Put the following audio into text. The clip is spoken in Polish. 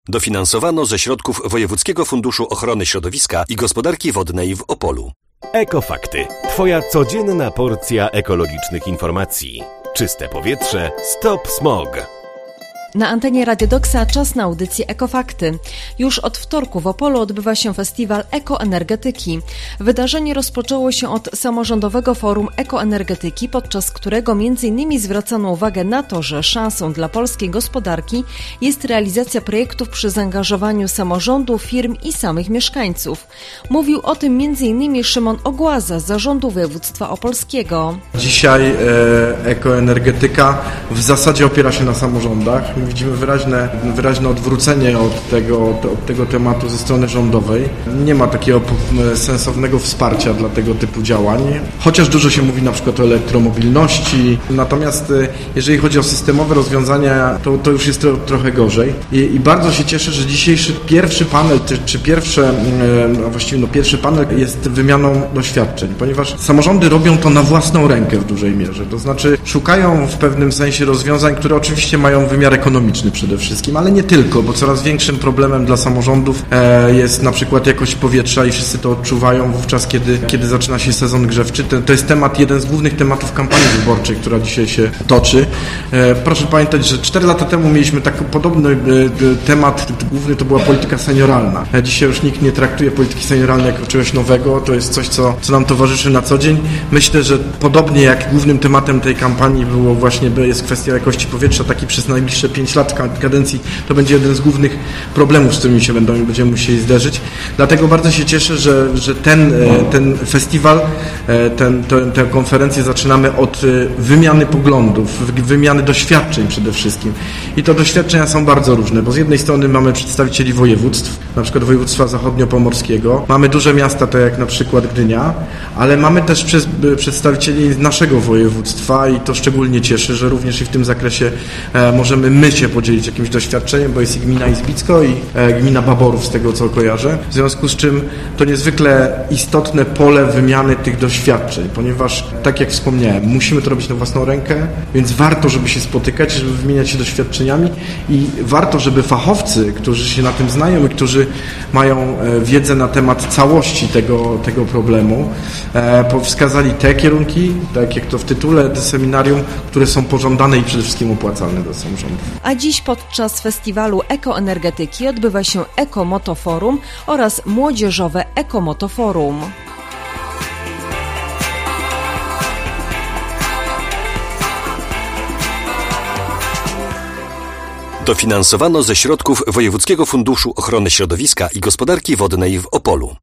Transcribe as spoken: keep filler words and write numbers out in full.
Dofinansowano ze środków Wojewódzkiego Funduszu Ochrony Środowiska i Gospodarki Wodnej w Opolu. Ekofakty. Twoja codzienna porcja ekologicznych informacji. Czyste powietrze. Stop smog. Na antenie Radio Doksa czas na audycję Ekofakty. Już od wtorku w Opolu odbywa się festiwal ekoenergetyki. Wydarzenie rozpoczęło się od samorządowego forum ekoenergetyki, podczas którego między innymi zwracano uwagę na to, że szansą dla polskiej gospodarki jest realizacja projektów przy zaangażowaniu samorządu, firm i samych mieszkańców. Mówił o tym między innymi Szymon Ogłaza z Zarządu Województwa Opolskiego. Dzisiaj e, ekoenergetyka w zasadzie opiera się na samorządach. Widzimy wyraźne, wyraźne odwrócenie od tego, od tego tematu ze strony rządowej. Nie ma takiego sensownego wsparcia dla tego typu działań, chociaż dużo się mówi na przykład o elektromobilności. Natomiast jeżeli chodzi o systemowe rozwiązania, to, to już jest tro, trochę gorzej. I, I bardzo się cieszę, że dzisiejszy pierwszy panel, czy, czy pierwsze, no właściwie no pierwszy panel jest wymianą doświadczeń, ponieważ samorządy robią to na własną rękę w dużej mierze. To znaczy szukają w pewnym sensie rozwiązań, które oczywiście mają wymiar ekonomiczny, ekonomiczny przede wszystkim, ale nie tylko, bo coraz większym problemem dla samorządów e, jest na przykład jakość powietrza i wszyscy to odczuwają wówczas, kiedy, kiedy zaczyna się sezon grzewczy. To, to jest temat, jeden z głównych tematów kampanii wyborczej, która dzisiaj się toczy. E, proszę pamiętać, że cztery lata temu mieliśmy taki podobny e, temat, główny to była polityka senioralna. E, dzisiaj już nikt nie traktuje polityki senioralnej jako czegoś nowego, to jest coś, co, co nam towarzyszy na co dzień. Myślę, że podobnie jak głównym tematem tej kampanii było właśnie, jest kwestia jakości powietrza, taki przez najbliższe pięć lat kadencji, to będzie jeden z głównych problemów, z którymi się będą, będziemy musieli zderzyć. Dlatego bardzo się cieszę, że, że ten, ten festiwal, ten, ten, tę konferencję zaczynamy od wymiany poglądów, wymiany doświadczeń przede wszystkim. I to doświadczenia są bardzo różne, bo z jednej strony mamy przedstawicieli województw, na przykład województwa zachodniopomorskiego, mamy duże miasta, tak jak na przykład Gdynia, ale mamy też przez, przedstawicieli naszego województwa i to szczególnie cieszy, że również i w tym zakresie e, możemy my się podzielić jakimś doświadczeniem, bo jest i gmina Izbicko i e, gmina Baborów, z tego co kojarzę. W związku z czym to niezwykle istotne pole wymiany tych doświadczeń, ponieważ, tak jak wspomniałem, musimy to robić na własną rękę, więc warto, żeby się spotykać, żeby wymieniać się doświadczeniami i warto, żeby fachowcy, którzy się na tym znają i którzy mają e, wiedzę na temat całości tego, tego problemu, e, wskazali te kierunki, tak jak to w tytule seminarium, które są pożądane i przede wszystkim opłacalne dla samorządów. A dziś podczas festiwalu ekoenergetyki odbywa się Ekomotoforum oraz młodzieżowe Ekomotoforum. Dofinansowano ze środków Wojewódzkiego Funduszu Ochrony Środowiska i Gospodarki Wodnej w Opolu.